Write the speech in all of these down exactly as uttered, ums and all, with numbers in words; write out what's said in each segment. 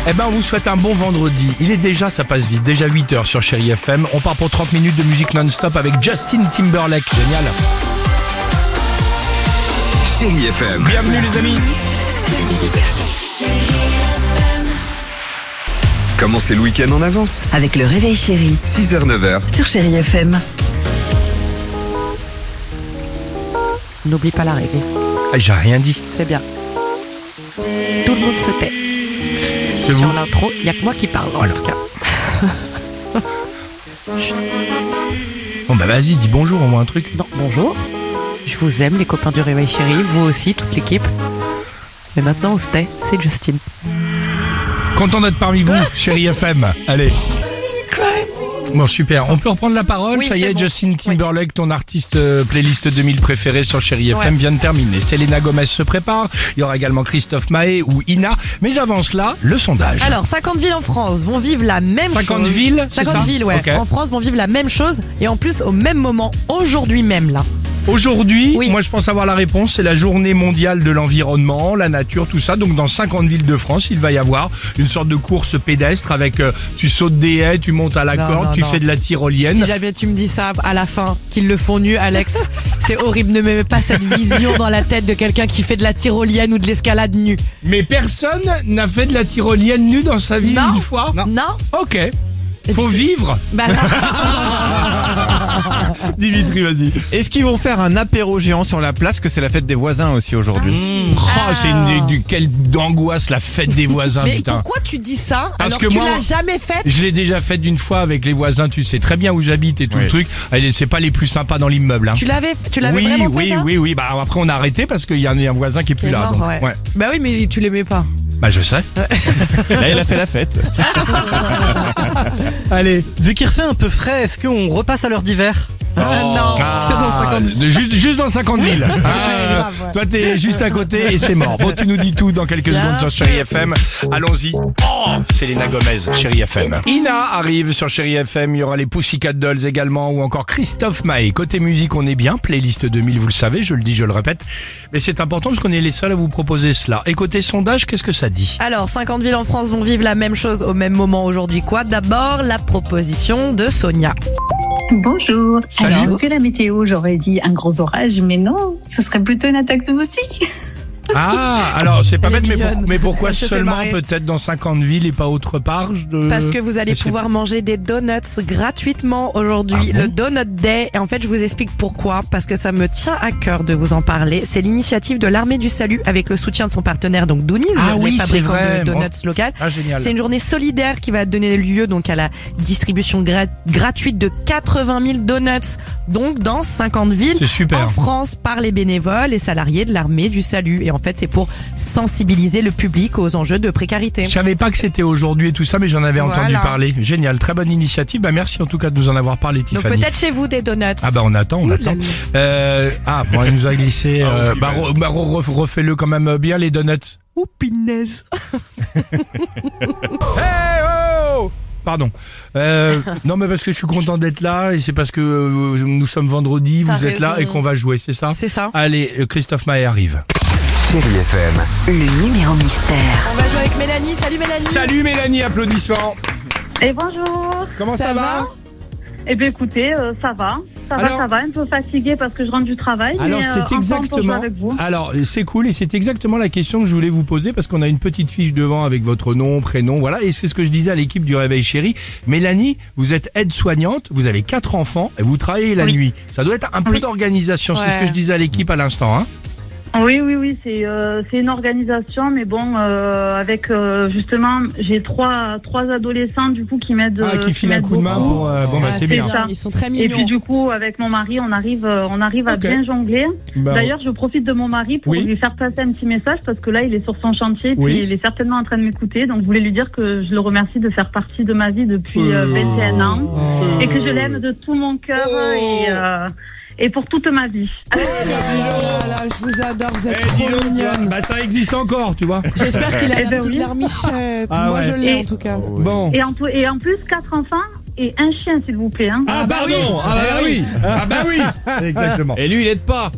Eh ben, on vous souhaite un bon vendredi. Il est déjà, ça passe vite, déjà huit heures sur Chérie F M. On part pour trente minutes de musique non-stop avec Justin Timberlake. Génial. Chérie F M. Bienvenue les amis. Commencez le week-end en avance. Avec le réveil chéri six heures neuf heures. sur Chérie F M. N'oublie pas la règle. Ah, j'ai rien dit. C'est bien. Tout le monde se tait. C'est Sur vous. l'intro, il n'y a que moi qui parle en Voilà. tout cas. Bon bah vas-y, dis bonjour au moins un truc. Non, bonjour. Je vous aime les copains du réveil chéri, vous aussi, toute l'équipe. Mais maintenant on se tait, c'est Justin. Content d'être parmi vous, Chérie F M. Allez. Bon super, on peut reprendre la parole. Oui, Ça y c'est est, bon. Justin Timberlake, ton artiste euh, playlist deux mille préféré sur Chérie F M Ouais. vient de terminer. Selena Gomez se prépare. Il y aura également Christophe Maé ou Ina. Mais avant cela, le sondage. Alors, cinquante villes en France vont vivre la même chose. cinquante villes, c'est cinquante ça villes, ouais. Ok. En France vont vivre la même chose et en plus au même moment, aujourd'hui même là. Aujourd'hui, Oui. moi je pense avoir la réponse, c'est la journée mondiale de l'environnement, la nature, tout ça. Donc dans cinquante villes de France, il va y avoir une sorte de course pédestre avec euh, tu sautes des haies, tu montes à la Non, corde, non, tu non. fais de la tyrolienne. Si jamais tu me dis ça à la fin, qu'ils le font nu, Alex, c'est horrible. Ne me mets pas cette vision dans la tête de quelqu'un qui fait de la tyrolienne ou de l'escalade nue. Mais personne n'a fait de la tyrolienne nue dans sa vie Non. une fois. Non. Ok. puis Faut c'est- vivre. Bah, Dimitri, vas-y. Est-ce qu'ils vont faire un apéro géant sur la place, que c'est la fête des voisins aussi aujourd'hui? Oh, c'est une du quelle angoisse la fête des voisins, mais putain. pourquoi tu dis ça Parce alors que que tu moi- l'as jamais faite? Je l'ai déjà faite d'une fois avec les voisins, tu sais très bien où j'habite et tout Oui. le truc. Allez, c'est pas les plus sympas dans l'immeuble, hein. Tu l'avais, tu l'avais oui, vraiment fait oui, ça oui, oui. Bah après on a arrêté parce qu'il y a un, un voisin qui est plus Qui est là. mort, donc, ouais. ouais. Bah oui, mais tu l'aimais pas. Bah je sais. Là, il a fait la fête. Allez. Vu qu'il refait un peu frais, est-ce qu'on repasse à l'heure d'hiver? Ah, non, Ah, que dans cinquante. de- juste, juste dans cinquante villes. Ah, grave, ouais. Toi t'es juste à côté et c'est mort. Bon, tu nous dis tout dans quelques Bien secondes sur sûr. Chérie F M. Allons-y. Oh, Selena Gomez, Chérie F M. Ina arrive sur Chérie F M. Il y aura les Pussycat Dolls également ou encore Christophe Maé. Côté musique, on est bien. Playlist deux mille, vous le savez, je le dis, je le répète. Mais c'est important parce qu'on est les seuls à vous proposer cela. Et côté sondage, qu'est-ce que ça dit? Alors, cinquante villes en France vont vivre la même chose au même moment aujourd'hui. Quoi? D'abord, la proposition de Sonia. Bonjour. Salut. Alors, vu la météo, j'aurais dit un gros orage, mais non, ce serait plutôt une attaque de moustiques. Ah, alors c'est pas Elle est bête, mais, pour- mignonne. mais pourquoi Elle se fait seulement marrer. peut-être dans cinquante villes et pas autre part je- Parce que vous allez je sais pouvoir manger des donuts gratuitement aujourd'hui, Ah bon le Donut Day. Et en fait, je vous explique pourquoi. Parce que ça me tient à cœur de vous en parler. C'est l'initiative de l'Armée du Salut avec le soutien de son partenaire, donc Doonies, Ah les oui, c'est fabricants vrai. de donuts Bon. locaux. Ah, génial. C'est une journée solidaire qui va donner lieu donc à la distribution gra- gratuite de quatre-vingt mille donuts, donc dans cinquante villes C'est super. en France par les bénévoles et salariés de l'Armée du Salut. Et en fait, c'est pour sensibiliser le public aux enjeux de précarité. Je savais pas que c'était aujourd'hui et tout ça, mais j'en avais entendu Voilà. parler. Génial, très bonne initiative. Bah merci en tout cas de nous en avoir parlé, Donc Tiffany. peut-être chez vous des donuts. Ah bah on attend, on Ouh attend. là là. Euh, ah bon, elle nous a glissé. euh, oui, bah, bah. re- bah, re- re- refais-le quand même bien les donuts. Ouh, pinaise. Hey oh Pardon. Euh, non mais parce que je suis content d'être là et c'est parce que euh, nous sommes vendredi, vous T'as êtes là raison. et qu'on va jouer, c'est ça? C'est ça. Allez, euh, Christophe Maé arrive. Chérie F M. Le numéro mystère. On va jouer avec Mélanie. Salut Mélanie. Salut Mélanie, applaudissements. Et bonjour. Comment ça, Ça va, va Eh bien écoutez, euh, ça va. Ça Alors- va, ça va. Un peu fatiguée parce que je rentre du travail. Alors mais, euh, c'est en forme pour jouer exactement. avec vous. Alors c'est cool et c'est exactement la question que je voulais vous poser parce qu'on a une petite fiche devant avec votre nom, prénom, voilà. Et c'est ce que je disais à l'équipe du Réveil Chéri. Mélanie, vous êtes aide-soignante, vous avez quatre enfants et vous travaillez la Oui. nuit. Ça doit être un peu Oui. d'organisation. C'est ce Ouais. que je disais à l'équipe à l'instant. Hein. Oui, oui, oui. C'est euh, c'est une organisation, mais bon, euh, avec euh, justement, j'ai trois trois adolescents du coup qui m'aident. Ah, euh, qui file un m'aident coup de main beaucoup. pour. euh, bon bah Ah, c'est bien. bien. Ils sont très Et mignons. puis du coup, avec mon mari, on arrive, euh, on arrive à Ok. bien jongler. Bah, D'ailleurs, je profite de mon mari pour Oui. lui faire passer un petit message parce que là, il est sur son chantier, puis Oui. il est certainement en train de m'écouter. Donc, je voulais lui dire que je le remercie de faire partie de ma vie depuis euh, Euh. vingt et un ans Oh. et que je l'aime de tout mon cœur et, euh, et pour toute ma vie. Oh là là, je vous adore, vous êtes Eh, dis trop donc, mignonne. bah ça existe encore, tu vois. J'espère qu'il a Eh la ben petite oui. larmichette. Ah Moi ouais. je l'ai Et- en tout cas. Bon. Et en, tout- et en plus, quatre enfants et un chien, s'il vous plaît. Hein. Ah bah non, ah bah oui, ah bah oui, exactement. Et lui, il aide pas.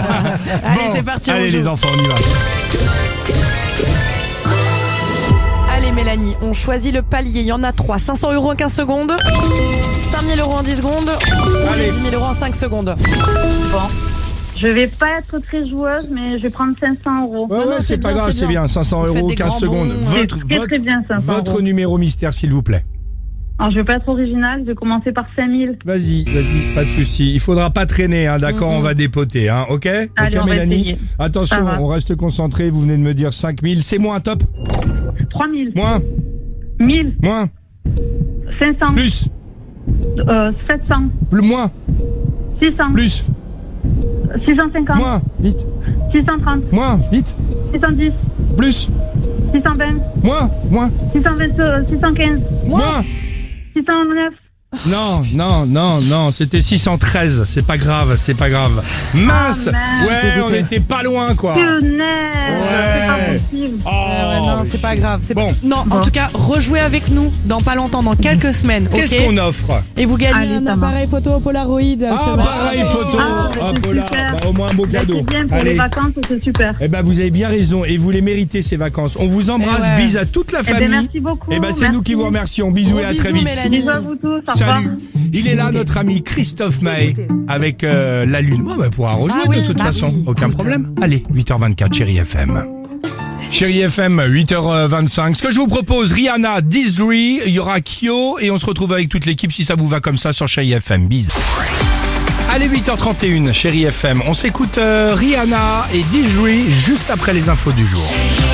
Allez, Bon, c'est parti, on Allez joue. les enfants, on y va. Mélanie. On choisit le palier, il y en a trois. cinq cents euros en quinze secondes, cinq mille euros en dix secondes, ou les dix mille euros en cinq secondes. Bon. Je vais pas être très joueuse, mais je vais prendre cinq cents euros. Ouais, Non, ouais, non, c'est c'est pas bien, grave, c'est c'est bien. bien. cinq cents Vous faites euros, des quinze grands secondes. bons. Votre, C'est très, votre, très bien, cinq cents votre euros. numéro mystère, s'il vous plaît. Alors, je vais pas être originale, je vais commencer par cinq mille. Vas-y, vas-y, pas de souci. Il faudra pas traîner, hein, d'accord, Mm-hmm. on va dépoter, hein, ok? Allez, ok, on va Mélanie. essayer. Ça Attention, va. on reste concentré. Vous venez de me dire cinq mille. C'est moins, top. trois mille. Moins, mille. moins, cinq cents. plus, Euh, sept cents. plus, moins, six cents. plus, six cent cinquante. moins, vite, six cent trente. moins, vite, six cent dix. plus, six cent vingt. moins, moins, six cent vingt. euh, six cent quinze. moins. six cent neuf. Non, non, non, non, c'était six cent treize, c'est pas grave, c'est pas grave. Mince, Ah, merde. ouais, on était pas loin, quoi. Punaise, c'est pas Ouais. possible. Oh, Ouais, ouais, non, c'est pas grave. C'est Bon. Non, en Bon. tout cas, rejouez avec nous dans pas longtemps, dans quelques semaines. qu'est-ce ok qu'on offre? Et vous gagnez Allez, un ça appareil photo Polaroid. Ah, Ce- pareil photo. Ah, Hop c'est là, super. bah, au moins un beau Bah, cadeau. c'est bien pour Allez. les vacances, c'est super. Eh ben, vous avez bien raison et vous les méritez ces vacances. On vous embrasse, Eh ouais. bisous à toute la Eh ben, famille. merci beaucoup. Eh ben, c'est merci. nous qui vous remercions. Bisous Gros et à bisous, très vite. Mélanie. Bisous à vous tous. Au revoir. Salut. Il est là, notre ami Christophe Maé, avec euh, la Lune. Bon, bah, on pourra rejouer Ah oui, de toute bah façon. oui. Aucun problème. Allez, huit heures vingt-quatre, Chérie F M. Chérie F M, huit heures vingt-cinq. Ce que je vous propose, Rihanna, Dizri, il y aura Kyo et on se retrouve avec toute l'équipe si ça vous va comme ça sur Chérie F M. Bis. Allez, huit heures trente et un, Chérie F M. On s'écoute euh, Rihanna et Dizri juste après les infos du jour.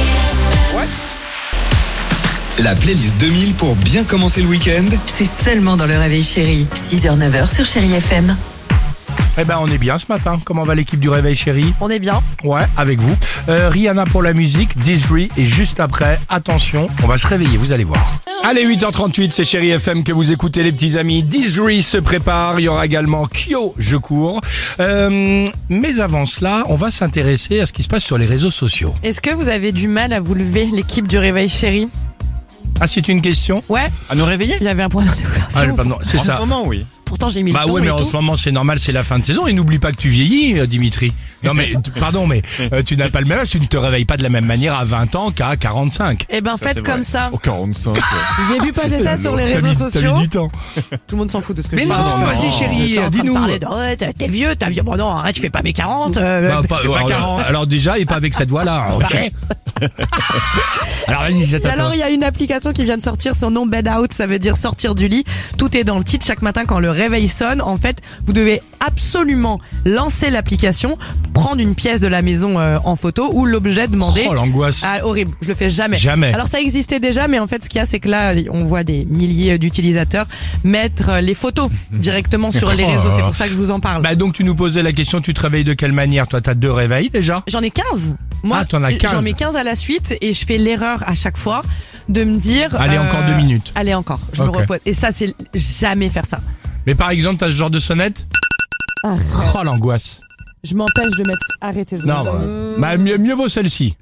La playlist deux mille pour bien commencer le week-end. C'est seulement dans le Réveil Chéri. six heures neuf heures sur Chéri F M. Eh ben, on est bien ce matin. Comment va l'équipe du Réveil, chérie? On est bien. Ouais, avec vous. Euh, Rihanna pour la musique, Dizri, et juste après, attention, on va se réveiller, vous allez voir. Allez, huit heures trente-huit, c'est Chérie F M que vous écoutez, les petits amis. Dizri se prépare, il y aura également Kyo, je cours. Euh, mais avant cela, on va s'intéresser à ce qui se passe sur les réseaux sociaux. Est-ce que vous avez du mal à vous lever, l'équipe du Réveil Chéri? Ah, c'est une question? Ouais, À nous réveiller? il y avait un point Ah, d'interrogation. pardon, c'est En ça. ce moment, oui. Pourtant, j'ai mis Bah le ton ouais, mais et en tout. ce moment, c'est normal, c'est la fin de saison. Et n'oublie pas que tu vieillis, euh, Dimitri. Non mais, t- pardon, mais euh, tu n'as pas le même âge, tu ne te réveilles pas de la même manière à vingt ans qu'à quarante-cinq. Eh ben, Ça, faites c'est comme vrai. ça. Au quarante-cinq. J'ai vu passer ça sur les T'as réseaux mis- t'as sociaux. mis du temps. Tout le monde s'en fout de ce que Mais je dis. non, vas-y, chérie, T'es en train de dis-nous. parler de, ouais, t'es t'es vieux, t'as vieux. Bon, non, arrête, je fais pas mes quarante. euh, Bah, pas- pas alors, quarante. alors déjà, et pas avec cette voix-là, ok? Alors vas-y, jette Et à alors, toi. il y a une application qui vient de sortir, son nom Bed Out, ça veut dire sortir du lit. Tout est dans le titre. Chaque matin, quand le réveil sonne, en fait, vous devez absolument lancer l'application, prendre une pièce de la maison euh, en photo ou l'objet demandé. Oh l'angoisse. Ah, horrible, je le fais jamais. Jamais. Alors ça existait déjà, mais en fait ce qu'il y a c'est que là on voit des milliers d'utilisateurs mettre euh, les photos directement sur les Oh là réseaux, là. c'est pour ça que je vous en parle. Bah donc tu nous posais la question, tu te réveilles de quelle manière? Toi, t'as deux réveils déjà? J'en ai quinze. Moi, Ah, t'en as quinze. j'en mets quinze à la suite et je fais l'erreur à chaque fois de me dire... Allez, euh, encore deux minutes. Allez, encore, je Ok. me repose. Et ça, c'est jamais faire ça. Mais par exemple, t'as ce genre de sonnette? Arrête. Oh l'angoisse. Je m'empêche de mettre... Arrêtez. je Non, vous- bah, bah, mieux, mieux vaut celle-ci.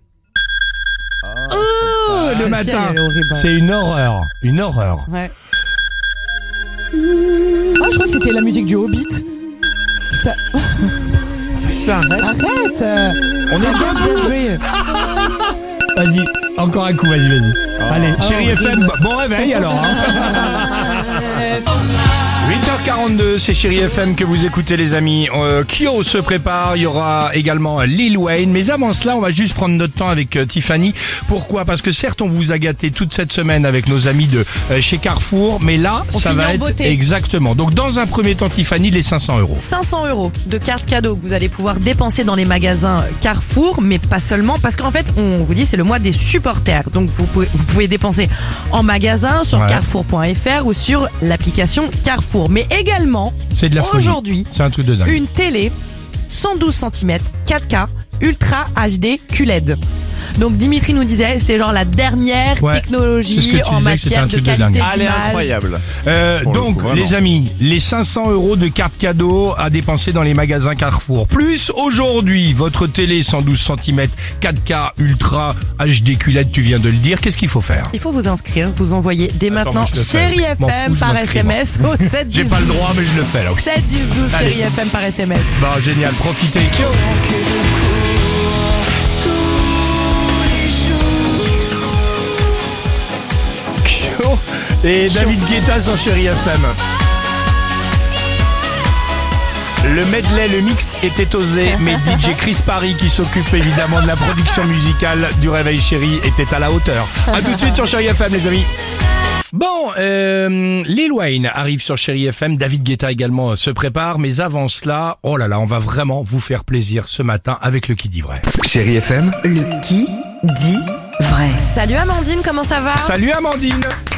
Oh, le Celle-ci, matin, elle est horrible. c'est une horreur, une horreur. Ouais. Oh, je crois que c'était la musique du Hobbit. Ça... Ça arrête. Arrête euh, On ça est marche, debout. Desiree. Vas-y, encore un coup, vas-y, vas-y. Allez, chérie horrible. F M, bon réveil alors. Hein. huit heures quarante-deux, c'est Chérie F M que vous écoutez les amis. Euh, Kyo se prépare, il y aura également Lil Wayne. Mais avant cela, on va juste prendre notre temps avec euh, Tiffany. Pourquoi? Parce que certes, on vous a gâté toute cette semaine avec nos amis de euh, chez Carrefour. Mais là, On ça finit va en être... beauté. Exactement. Donc dans un premier temps, Tiffany, les cinq cents euros. cinq cents euros de cartes cadeaux que vous allez pouvoir dépenser dans les magasins Carrefour, mais pas seulement, parce qu'en fait, on vous dit, c'est le mois des supporters. Donc, vous pouvez, vous pouvez dépenser en magasin, sur Ouais. carrefour point f r ou sur l'application Carrefour. Mais également, C'est de la folie. aujourd'hui, C'est un truc de dingue. une télé cent douze centimètres quatre K Ultra H D Q L E D. Donc Dimitri nous disait, c'est genre la dernière Ouais. C'est ce technologie que tu en disais que c'était un matière de truc de qualité dingue. Elle est d'image. incroyable. Euh, Pour le donc, coup, vraiment. les amis, les cinq cents euros de cartes cadeaux à dépenser dans les magasins Carrefour. Plus aujourd'hui, votre télé cent douze centimètres quatre K Ultra H D Q L E D, tu viens de le dire. Qu'est-ce qu'il faut faire? Il faut vous inscrire, vous envoyez dès Attends, maintenant moi, je le fais. Chérie M'en fous, F M je par m'inscris, S M S au sept dix J'ai pas le droit, mais je le fais là. sept dix douze Allez. Chérie F M par S M S. Bon, génial, profitez. Et David Guetta sur Chérie F M. Le medley, le mix était osé, mais D J Chris Parry, qui s'occupe évidemment de la production musicale du Réveil Chéri, était à la hauteur. A tout de suite sur Chérie F M, les amis. Bon, euh, Lil Wayne arrive sur Chérie F M, David Guetta également se prépare, mais avant cela, oh là là, on va vraiment vous faire plaisir ce matin avec le qui dit vrai. Chérie F M, Le qui dit vrai. Salut Amandine, comment ça va? Salut Amandine.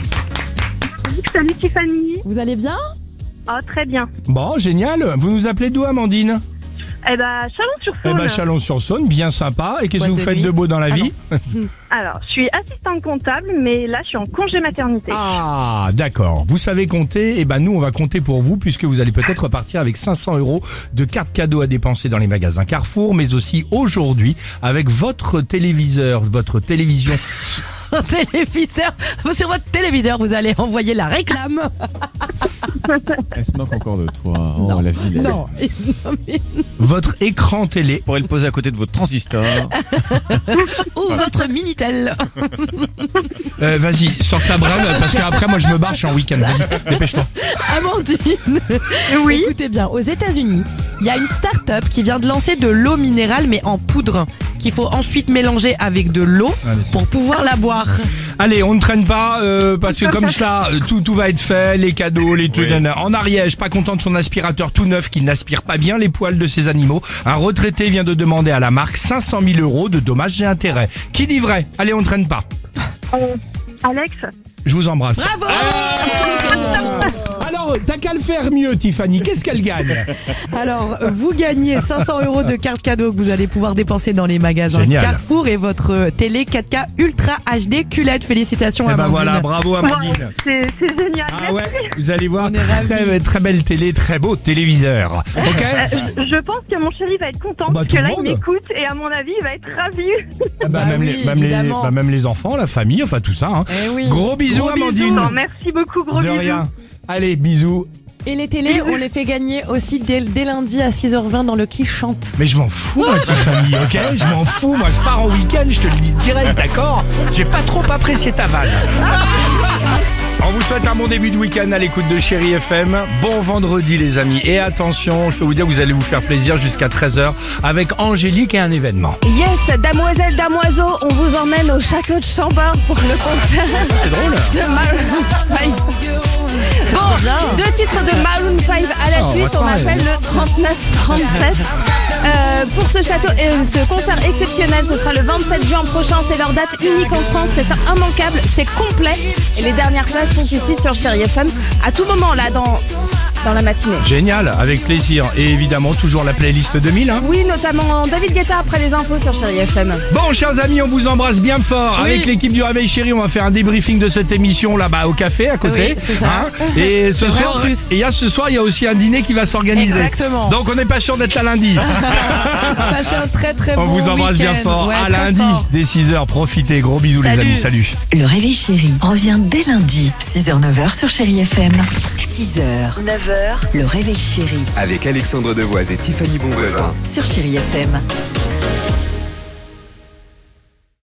Salut Tiffany. Vous allez bien? Ah, très bien. Bon, génial. Vous nous appelez d'où, Amandine? Eh ben, Chalon-sur-Saône. Eh ben, Chalon-sur-Saône, bien sympa. Et qu'est-ce que Boîte vous de faites nuit. de beau dans la Ah vie? Alors, je suis assistante comptable, mais là, je suis en congé maternité. Ah, d'accord. Vous savez compter. Eh ben, nous, on va compter pour vous, puisque vous allez peut-être repartir avec cinq cents euros de cartes cadeaux à dépenser dans les magasins Carrefour, mais aussi aujourd'hui, avec votre téléviseur, votre télévision. Téléviseur. Sur votre téléviseur, vous allez envoyer la réclame. Elle se moque encore de toi. Oh, Non. la vilaine. Non. Non, mais- Votre écran télé. Vous pourrez le poser à côté de votre transistor. Ou votre Minitel. Euh, vas-y, sors ta brève, parce qu'après, moi, je me barre, je suis en week-end. Vas-y, dépêche-toi. Amandine. Oui. Écoutez bien, aux États-Unis, il y a une start-up qui vient de lancer de l'eau minérale, mais en poudre, qu'il faut ensuite mélanger avec de l'eau Allez. pour pouvoir la boire. Allez, on ne traîne pas, euh, parce que comme ça, euh, tout, tout va être fait, les cadeaux, les trucs. Oui. En Ariège, pas content de son aspirateur tout neuf qui n'aspire pas bien les poils de ses animaux. Un retraité vient de demander à la marque cinq cent mille euros de dommages et intérêts. Qui dit vrai? Allez, on ne traîne pas. Euh, Alex. Je vous embrasse. Bravo. Alors, t'as qu'à le faire mieux, Tiffany. Qu'est-ce qu'elle gagne? Alors, vous gagnez cinq cents euros de cartes cadeaux que vous allez pouvoir dépenser dans les magasins Génial. Carrefour et votre télé quatre K Ultra H D Q L E D. Félicitations, Eh ben Amandine. voilà, bravo Amandine. Wow, c'est c'est génial. Ah ouais, vous allez voir, On est très, ravis. très belle télé, très beau téléviseur. Ok? Je pense que mon chéri va être content, Bah, parce tout que le là, il monde. m'écoute, et à mon avis, il va être ravi. Ah bah, Bah même, oui, les, même, les, évidemment. bah, même les enfants, la famille, enfin tout ça. Hein. Eh oui. Gros bisous Gros Amandine. bisous. Non, merci beaucoup, gros De bisous. rien. Allez, bisous. Et les télés, on les fait gagner aussi dès, dès lundi à six heures vingt dans le Qui Chante. Mais je m'en fous, moi, Tiffany, ok? Je m'en fous, moi, je pars en week-end, je te le dis direct, d'accord? J'ai pas trop apprécié ta vanne. On vous souhaite un bon début de week-end à l'écoute de Chérie F M. Bon vendredi, les amis. Et attention, je peux vous dire que vous allez vous faire plaisir jusqu'à treize heures avec Angélique et un événement. Yes, damoiselle, damoiseau, on vous emmène au château de Chambord pour le concert C'est drôle. de Maroon five. C'est Bon, trop bien. deux titres de Maroon five à la Oh, suite, on va se on marrer. appelle le trente-neuf trente-sept. Euh, pour ce château, euh, ce concert exceptionnel, ce sera le vingt-sept juin prochain. C'est leur date unique en France, c'est immanquable, c'est complet. Et les dernières places sont ici sur Chérie F M. À tout moment, là, dans, dans la matinée. Génial, avec plaisir. Et évidemment, toujours la playlist deux mille. Hein. Oui, notamment David Guetta après les infos sur Chérie F M. Bon, chers amis, on vous embrasse bien fort. Oui. Avec l'équipe du Réveil Chéri, on va faire un débriefing de cette émission là-bas au café à côté. Oui, c'est ça. Hein. Et ce C'est vrai, soir, en plus. et il y a ce soir, il y a aussi un dîner qui va s'organiser. Exactement. Donc, on n'est pas sûr d'être là lundi. Passez un très très On bon vous embrasse bien week-end. fort. Ouais, à très lundi, fort. dès six heures. Profitez. Gros bisous, les Salut. amis. Salut. Le Réveil Chéri revient dès lundi, six heures neuf heures sur Chérie F M. six heures neuf heures, le Réveil Chéri avec Alexandre Devoise et Tiffany Bonvoisin. sur Chérie F M.